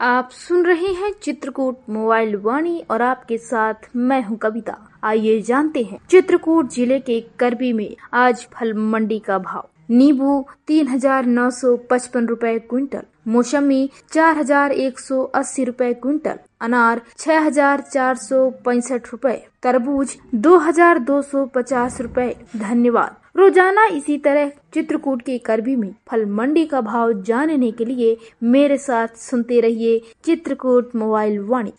आप सुन रहे हैं चित्रकूट मोबाइल वाणी और आपके साथ मैं हूं कविता। आइए जानते हैं चित्रकूट जिले के करबी में आज फल मंडी का भाव। नींबू 3,955 रुपए क्विंटल, मौसमी 4,180 रुपए क्विंटल, अनार 6,465 रुपए, तरबूज 2,250 रुपए। धन्यवाद। रोजाना इसी तरह चित्रकूट के करबी में फल मंडी का भाव जानने के लिए मेरे साथ सुनते रहिए चित्रकूट मोबाइल वाणी।